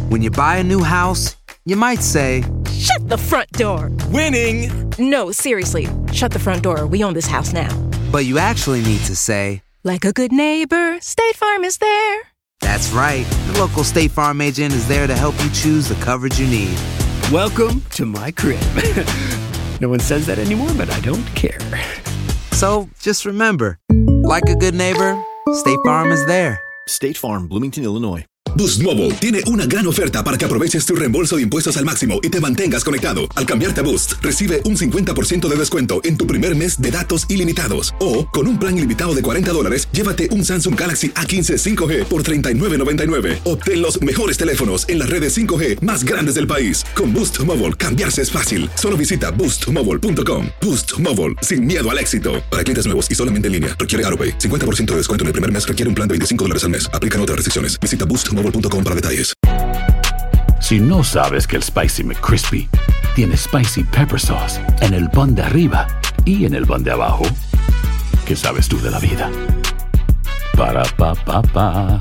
When you buy a new house, you might say, "Shut the front door." Winning! No, seriously. Shut the front door. We own this house now. But you actually need to say, like a good neighbor, State Farm is there. That's right. The local State Farm agent is there to help you choose the coverage you need. Welcome to my crib. No one says that anymore, but I don't care. So, just remember, like a good neighbor, State Farm is there. State Farm, Bloomington, Illinois. Boost Mobile tiene una gran oferta para que aproveches tu reembolso de impuestos al máximo y te mantengas conectado. Al cambiarte a Boost, recibe un 50% de descuento en tu primer mes de datos ilimitados. O, con un plan ilimitado de $40, llévate un Samsung Galaxy A15 5G por $39.99. Obtén los mejores teléfonos en las redes 5G más grandes del país. Con Boost Mobile, cambiarse es fácil. Solo visita boostmobile.com. Boost Mobile, sin miedo al éxito. Para clientes nuevos y solamente en línea, requiere AutoPay. 50% de descuento en el primer mes requiere un plan de $25 al mes. Aplican otras restricciones. Visita boostmobile.com para detalles. Si no sabes que el Spicy McCrispy tiene Spicy Pepper Sauce en el pan de arriba y en el pan de abajo, ¿qué sabes tú de la vida? Para, pa, pa, pa.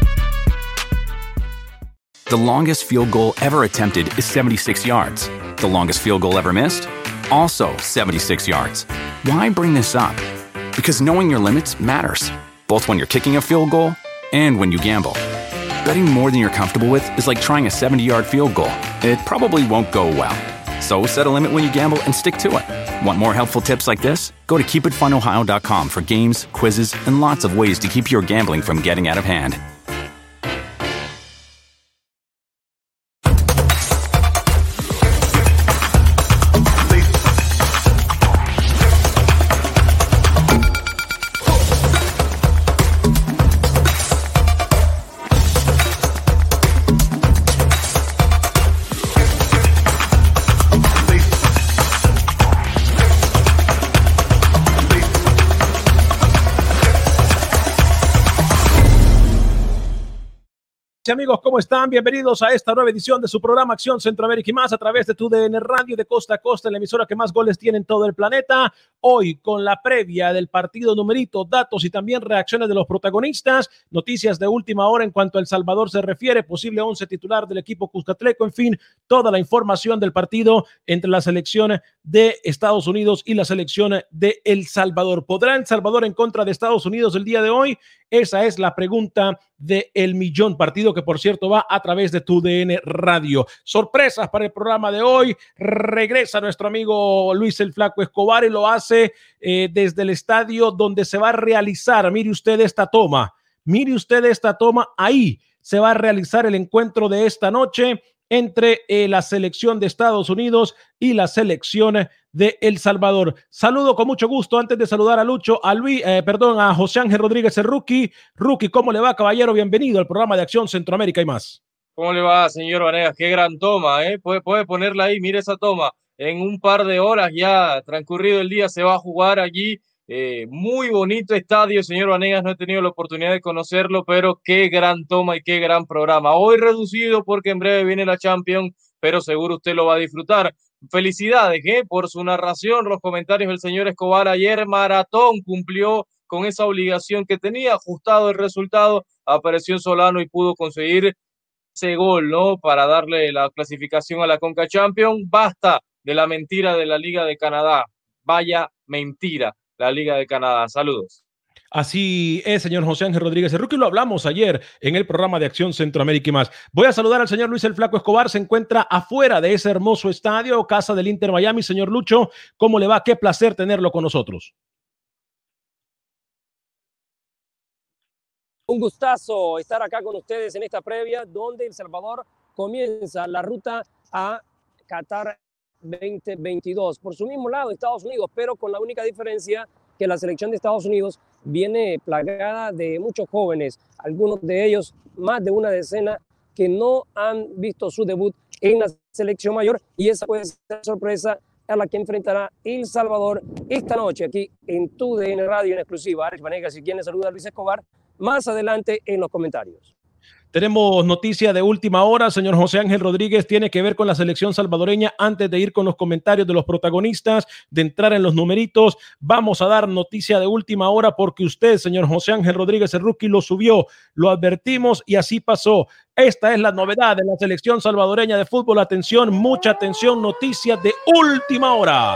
The longest field goal ever attempted is 76 yards. The longest field goal ever missed? Also 76 yards. Why bring this up? Because knowing your limits matters, both when you're kicking a field goal and when you gamble. Betting more than you're comfortable with is like trying a 70-yard field goal. It probably won't go well. So set a limit when you gamble and stick to it. Want more helpful tips like this? Go to keepitfunohio.com for games, quizzes, and lots of ways to keep your gambling from getting out of hand. Amigos, ¿cómo están? Bienvenidos a esta nueva edición de su programa Acción Centroamérica y más a través de TUDN Radio de costa a costa, la emisora que más goles tiene en todo el planeta. Hoy con la previa del partido, numerito, datos y también reacciones de los protagonistas, noticias de última hora en cuanto a El Salvador se refiere, posible 11 titular del equipo Cuscatleco, en fin, toda la información del partido entre la selección de Estados Unidos y la selección de El Salvador. ¿Podrá El Salvador en contra de Estados Unidos el día de hoy? Esa es la pregunta del millón, partido que por cierto va a través de TUDN Radio. Sorpresas para el programa de hoy. Regresa nuestro amigo Luis el Flaco Escobar y lo hace desde el estadio donde se va a realizar. Mire usted esta toma. Ahí se va a realizar el encuentro de esta noche entre la selección de Estados Unidos y la selección de El Salvador. Saludo con mucho gusto, antes de saludar a Lucho, a José Ángel Rodríguez, el Rookie. Rookie, ¿cómo le va, caballero? Bienvenido al programa de Acción Centroamérica y más. ¿Cómo le va, señor Vanegas? Qué gran toma, ¿eh? Puede ponerla ahí, mire esa toma. En un par de horas ya transcurrido el día se va a jugar allí. Muy bonito estadio, señor Vanegas, no he tenido la oportunidad de conocerlo, pero qué gran toma y qué gran programa. Hoy reducido porque en breve viene la Champions, pero seguro usted lo va a disfrutar. Felicidades por su narración, los comentarios del señor Escobar. Ayer maratón cumplió con esa obligación que tenía, ajustado el resultado, apareció en Solano y pudo conseguir ese gol, ¿no? Para darle la clasificación a la Conca Champions. Basta de la mentira de la Liga de Canadá. Vaya mentira, la Liga de Canadá. Saludos. Así es, señor José Ángel Rodríguez el Rookie, lo hablamos ayer en el programa de Acción Centroamérica y más. Voy a saludar al señor Luis el Flaco Escobar, se encuentra afuera de ese hermoso estadio, casa del Inter Miami. Señor Lucho, ¿cómo le va? Qué placer tenerlo con nosotros. Un gustazo estar acá con ustedes en esta previa donde El Salvador comienza la ruta a Qatar 2022. Por su mismo lado, Estados Unidos, pero con la única diferencia que la selección de Estados Unidos viene plagada de muchos jóvenes, algunos de ellos más de una decena que no han visto su debut en la selección mayor, y esa puede ser la sorpresa a la que enfrentará El Salvador esta noche aquí en TUDN Radio en exclusiva. Alex Vanegas y quien le saluda, Luis Escobar, más adelante en los comentarios. Tenemos noticia de última hora, señor José Ángel Rodríguez, tiene que ver con la selección salvadoreña. Antes de ir con los comentarios de los protagonistas, de entrar en los numeritos, vamos a dar noticia de última hora porque usted, señor José Ángel Rodríguez, el rookie, lo subió, lo advertimos y así pasó. Esta es la novedad de la selección salvadoreña de fútbol. Atención, mucha atención, noticias de última hora.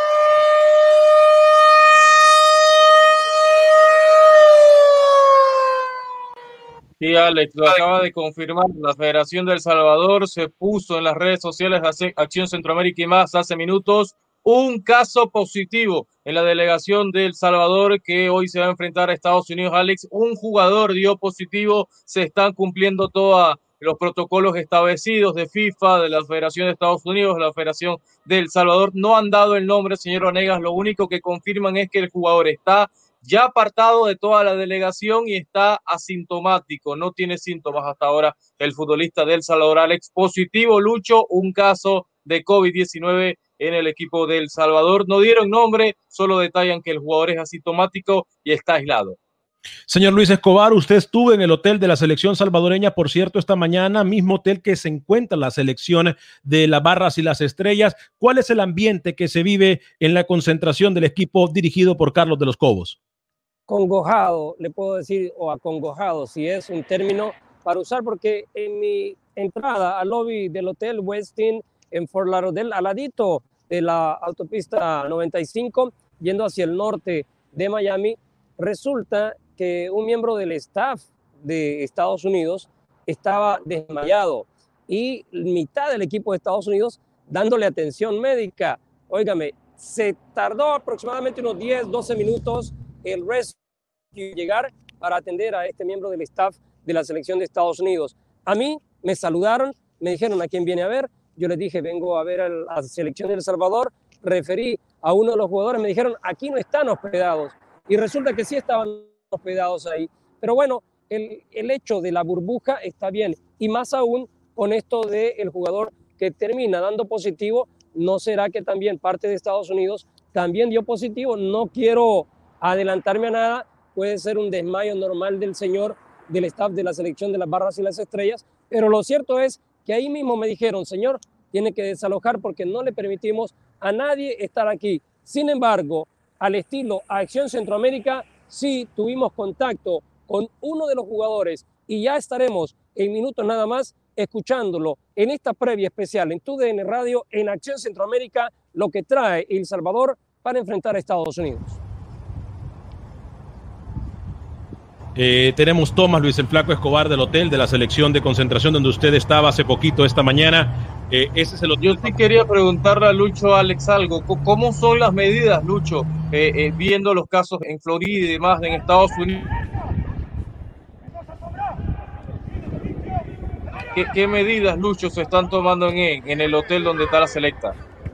Sí, Alex, lo acaba de confirmar. La Federación de El Salvador se puso en las redes sociales de Acción Centroamérica y más hace minutos un caso positivo en la delegación de El Salvador que hoy se va a enfrentar a Estados Unidos. Alex, un jugador dio positivo, se están cumpliendo todos los protocolos establecidos de FIFA, de la Federación de Estados Unidos, de la Federación de El Salvador. No han dado el nombre, señor Vanegas, lo único que confirman es que el jugador está ya apartado de toda la delegación y está asintomático, no tiene síntomas hasta ahora el futbolista de El Salvador. Alex, positivo, Lucho, un caso de COVID-19 en el equipo de El Salvador. No dieron nombre, solo detallan que el jugador es asintomático y está aislado. Señor Luis Escobar, usted estuvo en el hotel de la selección salvadoreña, por cierto, esta mañana, mismo hotel que se encuentra la selección de las Barras y las Estrellas. ¿Cuál es el ambiente que se vive en la concentración del equipo dirigido por Carlos de los Cobos? Congojado, le puedo decir, o acongojado, si es un término para usar, porque en mi entrada al lobby del Hotel Westin en Fort Lauderdale, al ladito de la autopista 95, yendo hacia el norte de Miami, resulta que un miembro del staff de Estados Unidos estaba desmayado y mitad del equipo de Estados Unidos dándole atención médica. Óigame, se tardó aproximadamente unos 10, 12 minutos el rescue llegar para atender a este miembro del staff de la selección de Estados Unidos. A mí me saludaron, me dijeron ¿a quién viene a ver? Yo les dije, vengo a ver a la selección de El Salvador. Referí a uno de los jugadores, me dijeron, aquí no están hospedados. Y resulta que sí estaban hospedados ahí. Pero bueno, el hecho de la burbuja está bien. Y más aún con esto del jugador que termina dando positivo, ¿no será que también parte de Estados Unidos también dio positivo? No quiero adelantarme a nada, puede ser un desmayo normal del señor del staff de la selección de las Barras y las Estrellas, pero lo cierto es que ahí mismo me dijeron, señor, tiene que desalojar porque no le permitimos a nadie estar aquí. Sin embargo, al estilo Acción Centroamérica, sí tuvimos contacto con uno de los jugadores y ya estaremos en minutos nada más escuchándolo en esta previa especial en TUDN Radio en Acción Centroamérica, lo que trae El Salvador para enfrentar a Estados Unidos. Tenemos Tomás Luis el Flaco Escobar del hotel de la selección de concentración donde usted estaba hace poquito esta mañana. Ese es el hotel. Yo sí quería preguntarle a Lucho, Alex, algo. ¿Cómo son las medidas, Lucho, viendo los casos en Florida y demás en Estados Unidos? ¿Qué medidas, Lucho, se están tomando en el hotel donde está la selecta?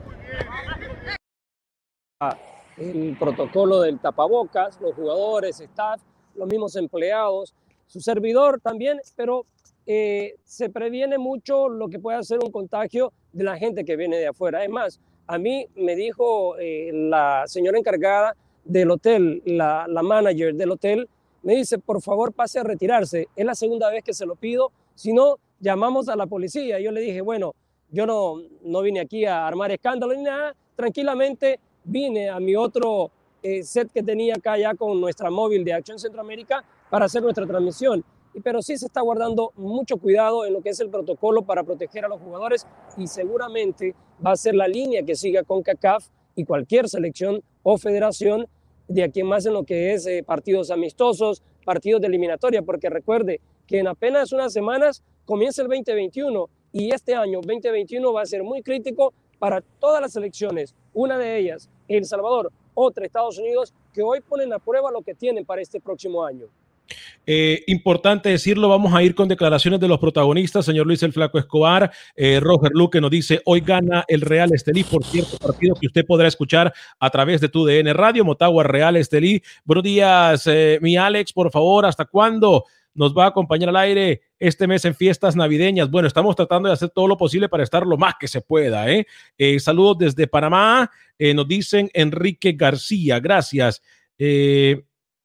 El protocolo del tapabocas, los jugadores, staff, los mismos empleados, su servidor también, pero se previene mucho lo que pueda ser un contagio de la gente que viene de afuera. Es más, a mí me dijo la señora encargada del hotel, la manager del hotel, me dice, por favor pase a retirarse. Es la segunda vez que se lo pido, si no, llamamos a la policía. Yo le dije, bueno, yo no vine aquí a armar escándalo ni nada, tranquilamente vine a mi otro set que tenía acá ya con nuestra móvil de Acción Centroamérica para hacer nuestra transmisión. Pero sí se está guardando mucho cuidado en lo que es el protocolo para proteger a los jugadores y seguramente va a ser la línea que siga CONCACAF y cualquier selección o federación de aquí en más en lo que es partidos amistosos, partidos de eliminatoria, porque recuerde que en apenas unas semanas comienza el 2021 y este año 2021 va a ser muy crítico para todas las selecciones, una de ellas El Salvador, otra Estados Unidos, que hoy ponen a prueba lo que tienen para este próximo año. Importante decirlo, vamos a ir con declaraciones de los protagonistas. Señor Luis el Flaco Escobar, Roger Luque nos dice, hoy gana el Real Estelí, por cierto, partido que usted podrá escuchar a través de TUDN Radio, Motagua Real Estelí. Buenos días, mi Alex, por favor, ¿hasta cuándo nos va a acompañar al aire este mes en fiestas navideñas? Bueno, estamos tratando de hacer todo lo posible para estar lo más que se pueda. Saludos desde Panamá, nos dicen Enrique García, gracias.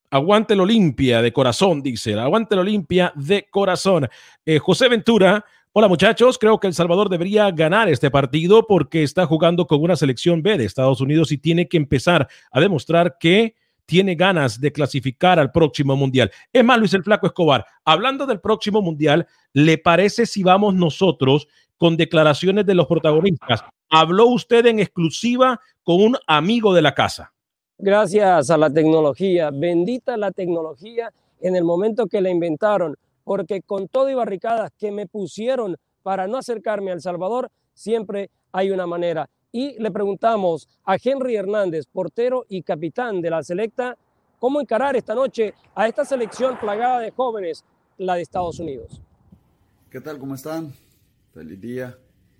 Aguante el Olimpia de corazón, dice. Aguante el Olimpia de corazón. José Ventura, hola muchachos, creo que El Salvador debería ganar este partido porque está jugando con una selección B de Estados Unidos y tiene que empezar a demostrar que tiene ganas de clasificar al próximo mundial. Es más, Luis el Flaco Escobar, hablando del próximo mundial, ¿le parece si vamos nosotros con declaraciones de los protagonistas? Habló usted en exclusiva con un amigo de la casa. Gracias a la tecnología, bendita la tecnología en el momento que la inventaron, porque con todo y barricadas que me pusieron para no acercarme a El Salvador, siempre hay una manera. Y le preguntamos a Henry Hernández, portero y capitán de la selecta, cómo encarar esta noche a esta selección plagada de jóvenes, la de Estados Unidos. ¿Qué tal? ¿Cómo están? Feliz día.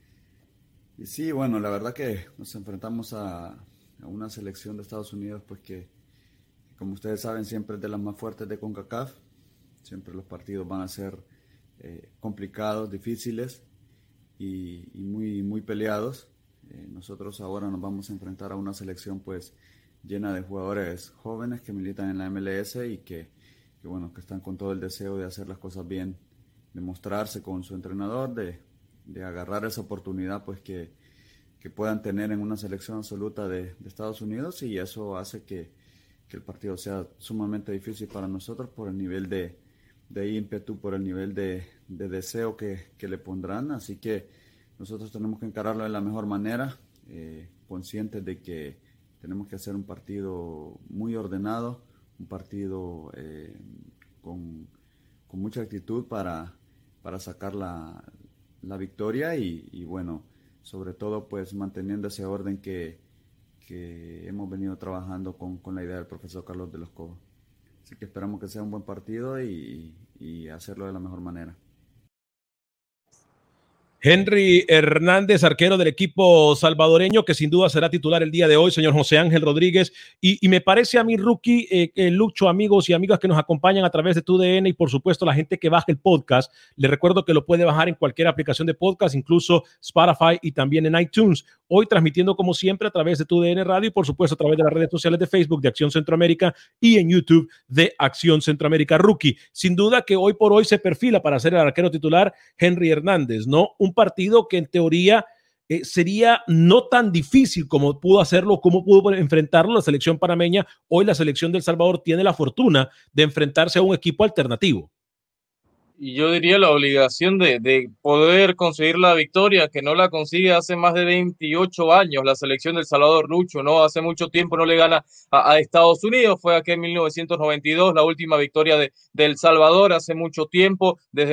Y sí, bueno, la verdad que nos enfrentamos a una selección de Estados Unidos, pues que, como ustedes saben, siempre es de las más fuertes de CONCACAF. Siempre los partidos van a ser complicados, difíciles y muy peleados. Nosotros ahora nos vamos a enfrentar a una selección pues llena de jugadores jóvenes que militan en la MLS y que están con todo el deseo de hacer las cosas bien, de mostrarse con su entrenador, de agarrar esa oportunidad pues que puedan tener en una selección absoluta de Estados Unidos, y eso hace que el partido sea sumamente difícil para nosotros por el nivel de ímpetu, por el nivel de deseo que le pondrán. Así que nosotros tenemos que encararlo de la mejor manera, conscientes de que tenemos que hacer un partido muy ordenado, un partido con mucha actitud para sacar la victoria y bueno, sobre todo pues manteniendo ese orden que hemos venido trabajando con la idea del profesor Carlos de los Cobos. Así que esperamos que sea un buen partido y hacerlo de la mejor manera. Henry Hernández, arquero del equipo salvadoreño, que sin duda será titular el día de hoy, señor José Ángel Rodríguez. Y me parece a mí, Rookie, Lucho, amigos y amigas que nos acompañan a través de TUDN y por supuesto la gente que baja el podcast, les recuerdo que lo puede bajar en cualquier aplicación de podcast, incluso Spotify y también en iTunes. Hoy transmitiendo como siempre a través de TUDN Radio y por supuesto a través de las redes sociales de Facebook de Acción Centroamérica y en YouTube de Acción Centroamérica. Rookie, sin duda que hoy por hoy se perfila para ser el arquero titular Henry Hernández, ¿no? Un partido que en teoría sería no tan difícil como pudo hacerlo, como pudo enfrentarlo la selección panameña. Hoy la selección de El Salvador tiene la fortuna de enfrentarse a un equipo alternativo. Y yo diría la obligación de poder conseguir la victoria, que no la consigue hace más de 28 años la selección del Salvador, Lucho, ¿no? Hace mucho tiempo no le gana a Estados Unidos, fue aquel en 1992, la última victoria de El Salvador hace mucho tiempo, desde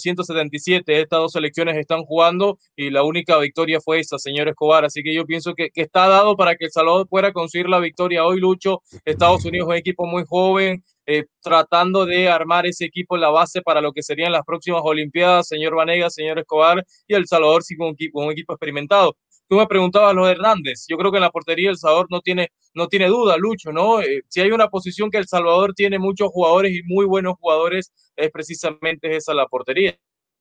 1977 estas dos selecciones están jugando y la única victoria fue esa, señor Escobar, así que yo pienso que está dado para que El Salvador pueda conseguir la victoria hoy, Lucho. Estados Unidos es un equipo muy joven, tratando de armar ese equipo en la base para lo que serían las próximas Olimpiadas, señor Vanegas, señor Escobar, y El Salvador sí con un equipo experimentado. Tú me preguntabas los Hernández, yo creo que en la portería El Salvador no tiene duda, Lucho, ¿no? Si hay una posición que El Salvador tiene muchos jugadores y muy buenos jugadores, es precisamente esa la portería.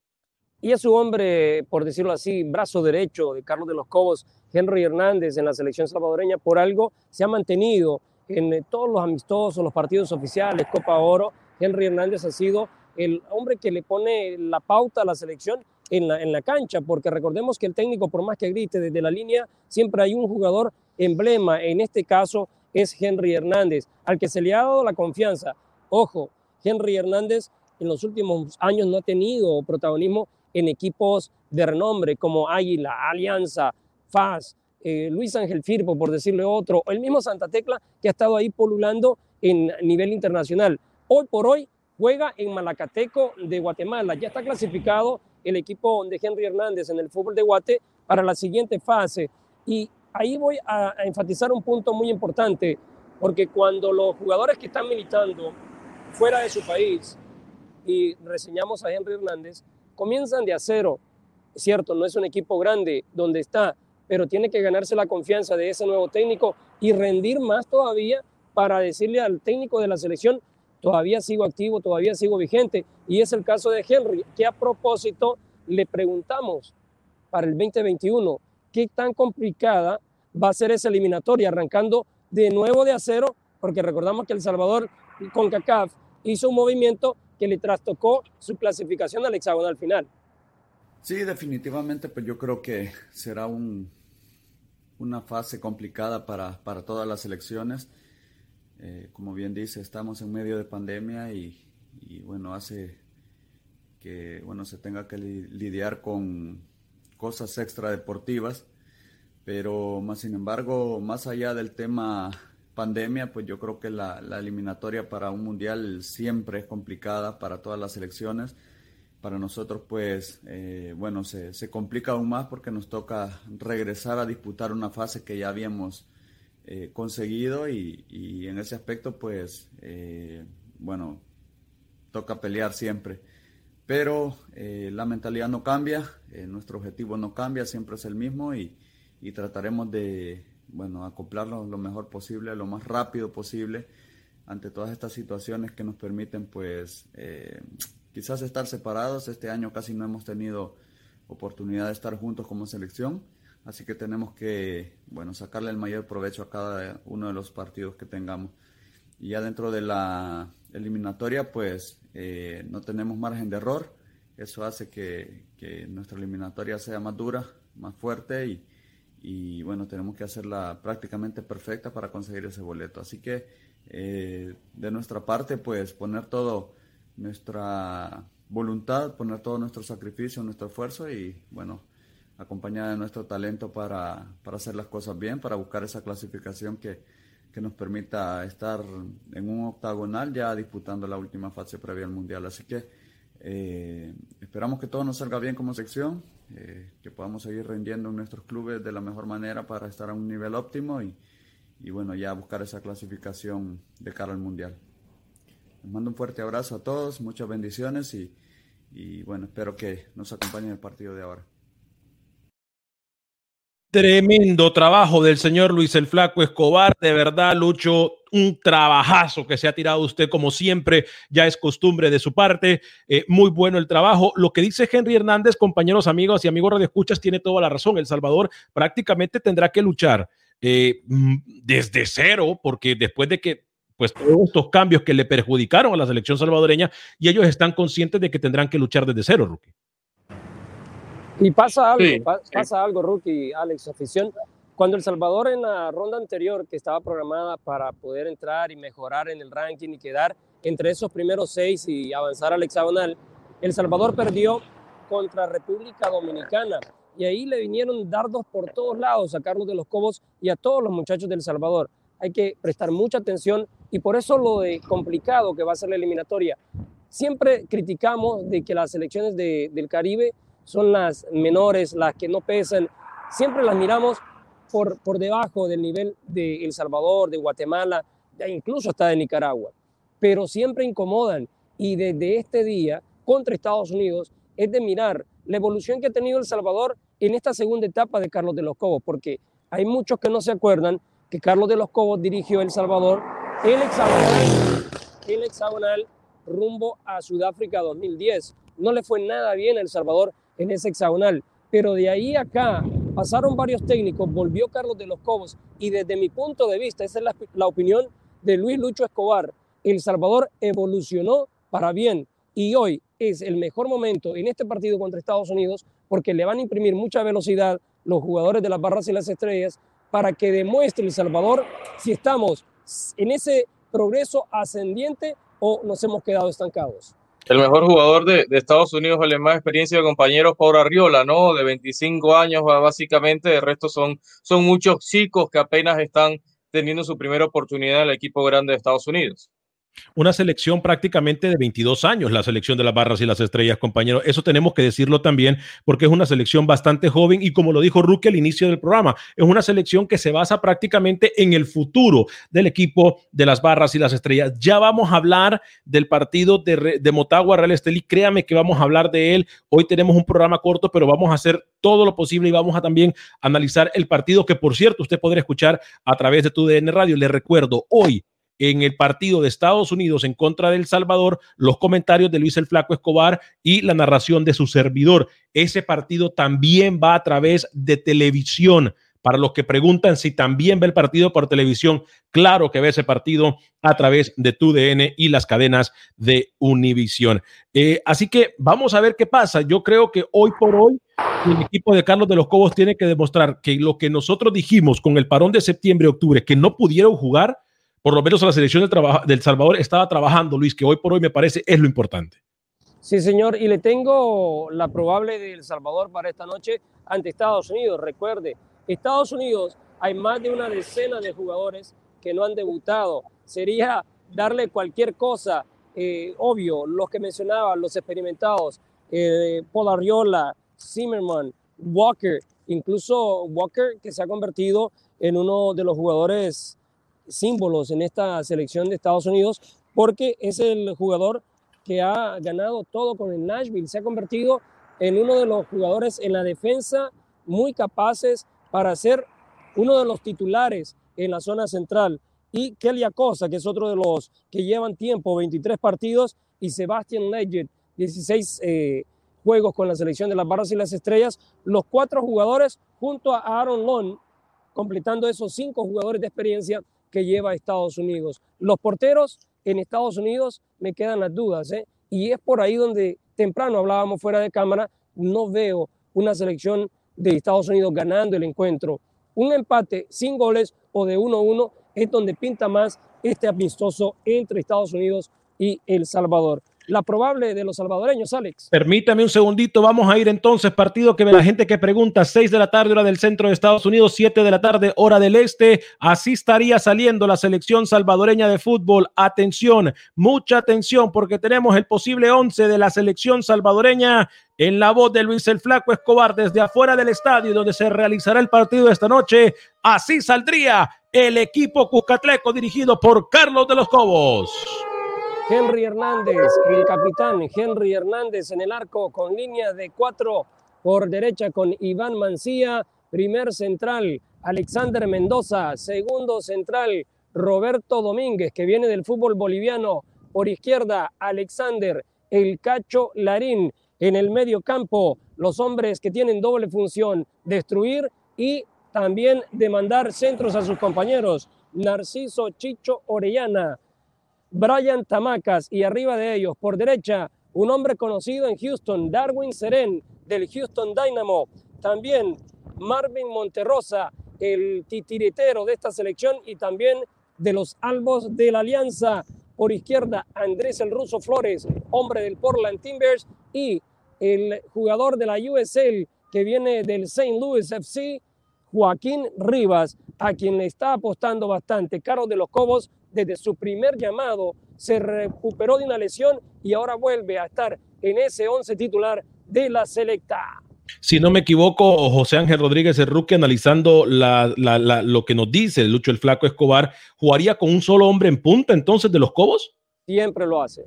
Y es su hombre, por decirlo así, brazo derecho de Carlos de los Cobos, Henry Hernández, en la selección salvadoreña, por algo se ha mantenido en todos los amistosos, los partidos oficiales, Copa Oro. Henry Hernández ha sido el hombre que le pone la pauta a la selección en la cancha, porque recordemos que el técnico, por más que grite desde la línea, siempre hay un jugador emblema. En este caso es Henry Hernández, al que se le ha dado la confianza. Ojo, Henry Hernández en los últimos años no ha tenido protagonismo en equipos de renombre como Águila, Alianza, FAS, Luis Ángel Firpo, por decirle otro, o el mismo Santa Tecla, que ha estado ahí polulando en nivel internacional. Hoy por hoy juega en Malacateco de Guatemala. Ya está clasificado el equipo de Henry Hernández en el fútbol de Guate para la siguiente fase. Y ahí voy a enfatizar un punto muy importante, porque cuando los jugadores que están militando fuera de su país, y reseñamos a Henry Hernández, comienzan de a cero. Es cierto, no es un equipo grande donde está, pero tiene que ganarse la confianza de ese nuevo técnico y rendir más todavía para decirle al técnico de la selección: todavía sigo activo, todavía sigo vigente. Y es el caso de Henry, que a propósito le preguntamos para el 2021 qué tan complicada va a ser esa eliminatoria, arrancando de nuevo de a cero, porque recordamos que El Salvador CONCACAF hizo un movimiento que le trastocó su clasificación al hexagonal final. Sí, definitivamente, pues yo creo que será una fase complicada para todas las selecciones. Como bien dice, estamos en medio de pandemia y bueno, hace que se tenga que lidiar con cosas extradeportivas, pero sin embargo, más allá del tema pandemia, pues yo creo que la eliminatoria para un mundial siempre es complicada para todas las selecciones. Para nosotros, pues, se complica aún más porque nos toca regresar a disputar una fase que ya habíamos conseguido y en ese aspecto, pues, toca pelear siempre. Pero la mentalidad no cambia, nuestro objetivo no cambia, siempre es el mismo y trataremos de, acoplarnos lo mejor posible, lo más rápido posible ante todas estas situaciones que nos permiten, pues, quizás estar separados. Este año casi no hemos tenido oportunidad de estar juntos como selección, así que tenemos que, sacarle el mayor provecho a cada uno de los partidos que tengamos. Y ya dentro de la eliminatoria, pues, no tenemos margen de error. Eso hace que nuestra eliminatoria sea más dura, más fuerte y tenemos que hacerla prácticamente perfecta para conseguir ese boleto. Así que de nuestra parte, pues, poner todo nuestra voluntad, poner todo nuestro sacrificio, nuestro esfuerzo y acompañada de nuestro talento para hacer las cosas bien, para buscar esa clasificación que nos permita estar en un octagonal ya disputando la última fase previa al mundial. Así que esperamos que todo nos salga bien como sección, que podamos seguir rindiendo en nuestros clubes de la mejor manera para estar a un nivel óptimo y ya buscar esa clasificación de cara al mundial. Les mando un fuerte abrazo a todos, muchas bendiciones y espero que nos acompañen en el partido de ahora. Tremendo trabajo del señor Luis el Flaco Escobar, de verdad, Lucho, un trabajazo que se ha tirado usted como siempre, ya es costumbre de su parte, muy bueno el trabajo. Lo que dice Henry Hernández, compañeros, amigos y amigos radioescuchas, tiene toda la razón. El Salvador prácticamente tendrá que luchar desde cero, porque después de que pues todos estos cambios que le perjudicaron a la selección salvadoreña, y ellos están conscientes de que tendrán que luchar desde cero, Rookie. Y pasa algo, Rookie, Alex, afición. Cuando El Salvador en la ronda anterior, que estaba programada para poder entrar y mejorar en el ranking y quedar entre esos primeros 6 y avanzar al hexagonal, El Salvador perdió contra República Dominicana. Y ahí le vinieron dardos por todos lados a Carlos de los Cobos y a todos los muchachos del Salvador. Hay que prestar mucha atención y por eso lo de complicado que va a ser la eliminatoria. Siempre criticamos de que las selecciones del Caribe son las menores, las que no pesan. Siempre las miramos por debajo del nivel de El Salvador, de Guatemala, incluso hasta de Nicaragua. Pero siempre incomodan. Y desde este día, contra Estados Unidos, es de mirar la evolución que ha tenido El Salvador en esta segunda etapa de Carlos de los Cobos, porque hay muchos que no se acuerdan que Carlos de los Cobos dirigió El Salvador el hexagonal rumbo a Sudáfrica 2010. No le fue nada bien a El Salvador en ese hexagonal, pero de ahí acá pasaron varios técnicos, volvió Carlos de los Cobos y desde mi punto de vista, esa es la opinión de Luis Lucho Escobar, El Salvador evolucionó para bien y hoy es el mejor momento en este partido contra Estados Unidos porque le van a imprimir mucha velocidad los jugadores de las Barras y las Estrellas para que demuestre El Salvador si estamos en ese progreso ascendiente o nos hemos quedado estancados. El mejor jugador de Estados Unidos, el de más experiencia de compañeros, Pau Arriola, ¿no? De 25 años, básicamente. El resto son muchos chicos que apenas están teniendo su primera oportunidad en el equipo grande de Estados Unidos. Una selección prácticamente de 22 años, la selección de las Barras y las Estrellas, compañeros. Eso tenemos que decirlo también porque es una selección bastante joven y como lo dijo Rookie al inicio del programa, es una selección que se basa prácticamente en el futuro del equipo de las Barras y las Estrellas. Ya vamos a hablar del partido de Motagua Real Estelí. Créame que vamos a hablar de él. Hoy tenemos un programa corto, pero vamos a hacer todo lo posible y vamos a también analizar el partido que, por cierto, usted podrá escuchar a través de TUDN Radio. Le recuerdo, hoy en el partido de Estados Unidos en contra de El Salvador, los comentarios de Luis el Flaco Escobar y la narración de su servidor. Ese partido también va a través de televisión Para los que preguntan si también ve el partido por televisión, claro que ve ese partido a través de TUDN y las cadenas de Univisión. Así que vamos a ver qué pasa. Yo creo que hoy por hoy el equipo de Carlos de los Cobos tiene que demostrar que lo que nosotros dijimos con el parón de septiembre-octubre, que no pudieron jugar, por lo menos la selección del Salvador estaba trabajando, Luis, que hoy por hoy me parece es lo importante. Sí, señor, y le tengo la probable de El Salvador para esta noche ante Estados Unidos. Recuerde, Estados Unidos hay más de una decena de jugadores que no han debutado. Sería darle cualquier cosa, obvio, los que mencionaba, los experimentados, Paul Arriola, Zimmerman, Walker, incluso Walker, que se ha convertido en uno de los jugadores símbolos en esta selección de Estados Unidos, porque es el jugador que ha ganado todo con el Nashville. Se ha convertido en uno de los jugadores en la defensa muy capaces para ser uno de los titulares en la zona central. Y Kelly Acosta, que es otro de los que llevan tiempo, 23 partidos, y Sebastian Legend, 16 juegos con la selección de las Barras y las Estrellas, los 4 jugadores junto a Aaron Long, completando esos 5 jugadores de experiencia que lleva a Estados Unidos. Los porteros en Estados Unidos me quedan las dudas, y es por ahí donde temprano hablábamos fuera de cámara, no veo una selección de Estados Unidos ganando el encuentro. Un empate sin goles o de 1-1 es donde pinta más este amistoso entre Estados Unidos y El Salvador. La probable de los salvadoreños, Alex. Permítame un segundito, vamos a ir entonces, partido que ve la gente que pregunta, 6 de la tarde hora del centro de Estados Unidos, 7 de la tarde hora del este, así estaría saliendo la selección salvadoreña de fútbol. Atención, mucha atención, porque tenemos el posible 11 de la selección salvadoreña en la voz de Luis el Flaco Escobar desde afuera del estadio donde se realizará el partido de esta noche. Así saldría el equipo cuscatleco dirigido por Carlos de los Cobos. Henry Hernández, el capitán Henry Hernández en el arco con línea de 4 por derecha con Iván Mancía, primer central Alexander Mendoza, segundo central Roberto Domínguez, que viene del fútbol boliviano, por izquierda Alexander El Cacho Larín, en el medio campo los hombres que tienen doble función, destruir y también demandar centros a sus compañeros, Narciso Chicho Orellana, Brian Tamacas, y arriba de ellos, por derecha, un hombre conocido en Houston, Darwin Serén, del Houston Dynamo. También Marvin Monterrosa, el titiritero de esta selección y también de los Albos de la Alianza. Por izquierda, Andrés el Ruso Flores, hombre del Portland Timbers, y el jugador de la USL que viene del St. Louis FC, Joaquín Rivas, a quien le está apostando bastante. Carlos de los Cobos, desde su primer llamado, se recuperó de una lesión y ahora vuelve a estar en ese 11 titular de la selecta. Si no me equivoco, José Ángel Rodríguez, el rookie, analizando lo que nos dice Lucho el Flaco Escobar, ¿jugaría con un solo hombre en punta entonces de los Cobos? Siempre lo hace.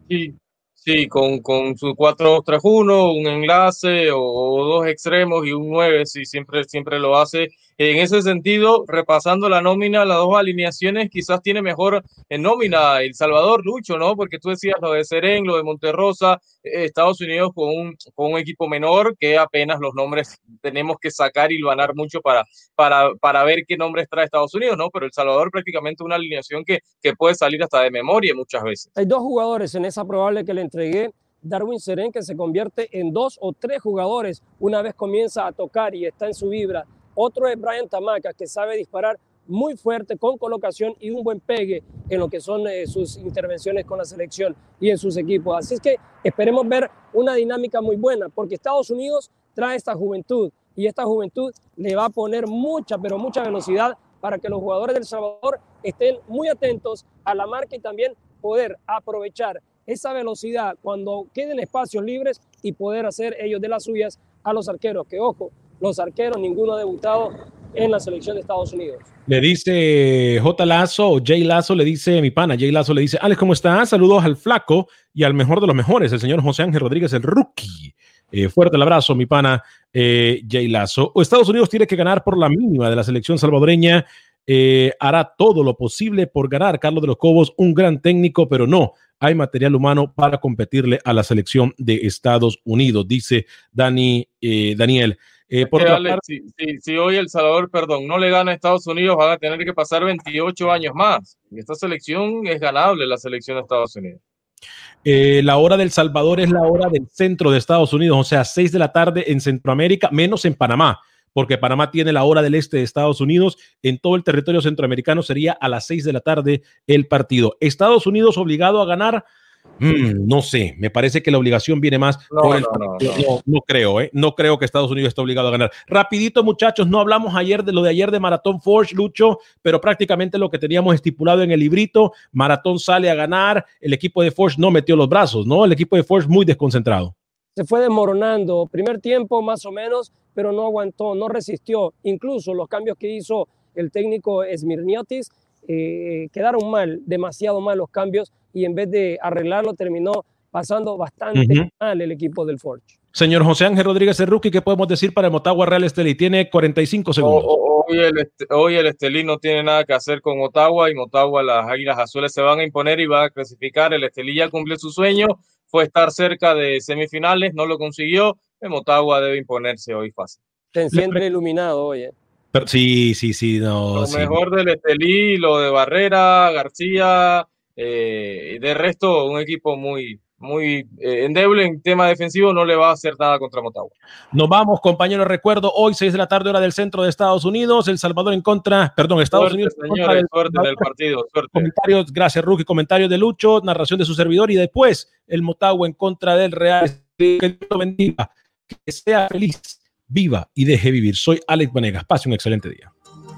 Sí, con su 4-2-3-1, un enlace o 2 extremos y un 9, sí, siempre lo hace. En ese sentido, repasando la nómina, las 2 alineaciones, quizás tiene mejor nómina El Salvador, Lucho, ¿no? Porque tú decías lo de Serén, lo de Monterrosa, Estados Unidos con un equipo menor, que apenas los nombres tenemos que sacar y hilvanar mucho para ver qué nombres trae Estados Unidos, ¿no? Pero El Salvador prácticamente una alineación que puede salir hasta de memoria muchas veces. Hay 2 jugadores en esa probable que le entregué, Darwin Serén, que se convierte en 2 o 3 jugadores una vez comienza a tocar y está en su vibra. Otro es Brian Tamacas, que sabe disparar muy fuerte, con colocación y un buen pegue en lo que son sus intervenciones con la selección y en sus equipos. Así es que esperemos ver una dinámica muy buena, porque Estados Unidos trae esta juventud y esta juventud le va a poner mucha, pero mucha velocidad para que los jugadores del Salvador estén muy atentos a la marca y también poder aprovechar esa velocidad cuando queden espacios libres y poder hacer ellos de las suyas a los arqueros, que ojo, los arqueros, ninguno ha debutado en la selección de Estados Unidos. Le dice J. Lazo, o Jay Lazo, le dice mi pana, Jay Lazo le dice, Alex, ¿cómo estás? Saludos al Flaco y al mejor de los mejores, el señor José Ángel Rodríguez, el rookie. Fuerte el abrazo, mi pana Jay Lazo. Estados Unidos tiene que ganar por la mínima de la selección salvadoreña. Hará todo lo posible por ganar. Carlos de los Cobos, un gran técnico, pero no hay material humano para competirle a la selección de Estados Unidos, dice Daniel. Por otra Ale, parte, si hoy El Salvador, no le gana a Estados Unidos, van a tener que pasar 28 años más. Y esta selección es ganable, la selección de Estados Unidos. la hora del Salvador es la hora del centro de Estados Unidos, o sea, 6 de la tarde en Centroamérica, menos en Panamá, porque Panamá tiene la hora del este de Estados Unidos. En todo el territorio centroamericano sería a las 6 de la tarde el partido. Estados Unidos obligado a ganar. No sé, me parece que la obligación viene más por el no creo, no creo que Estados Unidos esté obligado a ganar. Rapidito, muchachos, no hablamos ayer de lo de ayer de Maratón Forge, Lucho, pero prácticamente lo que teníamos estipulado en el librito. Maratón sale a ganar, el equipo de Forge no metió los brazos, ¿no? El equipo de Forge muy desconcentrado. Se fue desmoronando, primer tiempo más o menos, pero no aguantó, no resistió. Incluso los cambios que hizo el técnico Smirniotis quedaron mal, demasiado mal los cambios, y en vez de arreglarlo terminó pasando bastante mal el equipo del Forge. Señor José Ángel Rodríguez, el rookie, ¿qué podemos decir para el Motagua Real Estelí? Tiene 45 segundos. Hoy el Estelí no tiene nada que hacer con Motagua, y Motagua, las Águilas Azules se van a imponer y van a clasificar. El Estelí ya cumplió su sueño, fue estar cerca de semifinales, no lo consiguió. El Motagua debe imponerse hoy fácil. Siempre iluminado hoy, Sí, no. Lo mejor del Estelí, lo de Barrera, García, de resto un equipo muy endeble en tema defensivo, no le va a hacer nada contra Motagua. Nos vamos, compañeros, recuerdo, hoy 6 de la tarde, hora del centro de Estados Unidos, El Salvador Estados Unidos. Señores, suerte en el partido, suerte. Comentarios, gracias, Rookie, comentarios de Lucho, narración de su servidor, y después el Motagua en contra del Real. Que Dios lo bendiga, que sea feliz, viva y deje vivir. Soy Alex Vanegas, pase un excelente día.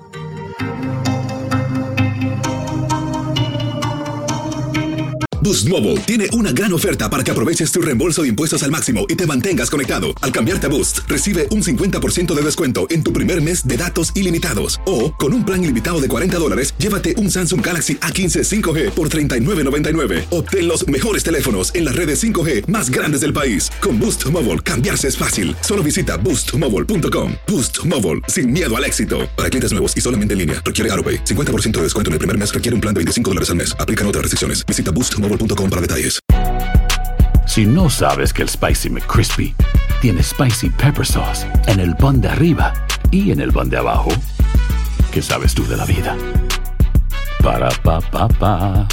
Boost Mobile tiene una gran oferta para que aproveches tu reembolso de impuestos al máximo y te mantengas conectado. Al cambiarte a Boost, recibe un 50% de descuento en tu primer mes de datos ilimitados. O, con un plan ilimitado de $40, llévate un Samsung Galaxy A15 5G por $39.99. Obtén los mejores teléfonos en las redes 5G más grandes del país. Con Boost Mobile, cambiarse es fácil. Solo visita boostmobile.com. Boost Mobile, sin miedo al éxito. Para clientes nuevos y solamente en línea, requiere AroPay. 50% de descuento en el primer mes requiere un plan de $25 al mes. Aplican otras restricciones. Visita boostmobile.com para detalles. Si no sabes que el Spicy McCrispy tiene Spicy Pepper Sauce en el pan de arriba y en el pan de abajo, ¿qué sabes tú de la vida? Para, pa, pa, pa.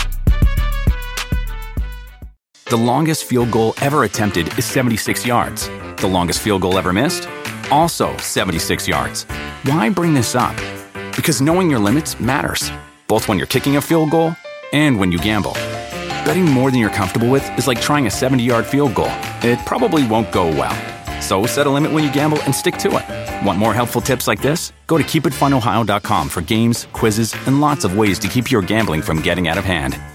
The longest field goal ever attempted is 76 yards. The longest field goal ever missed? Also 76 yards. Why bring this up? Because knowing your limits matters, both when you're kicking a field goal and when you gamble. Betting more than you're comfortable with is like trying a 70-yard field goal. It probably won't go well. So set a limit when you gamble and stick to it. Want more helpful tips like this? Go to keepitfunohio.com for games, quizzes, and lots of ways to keep your gambling from getting out of hand.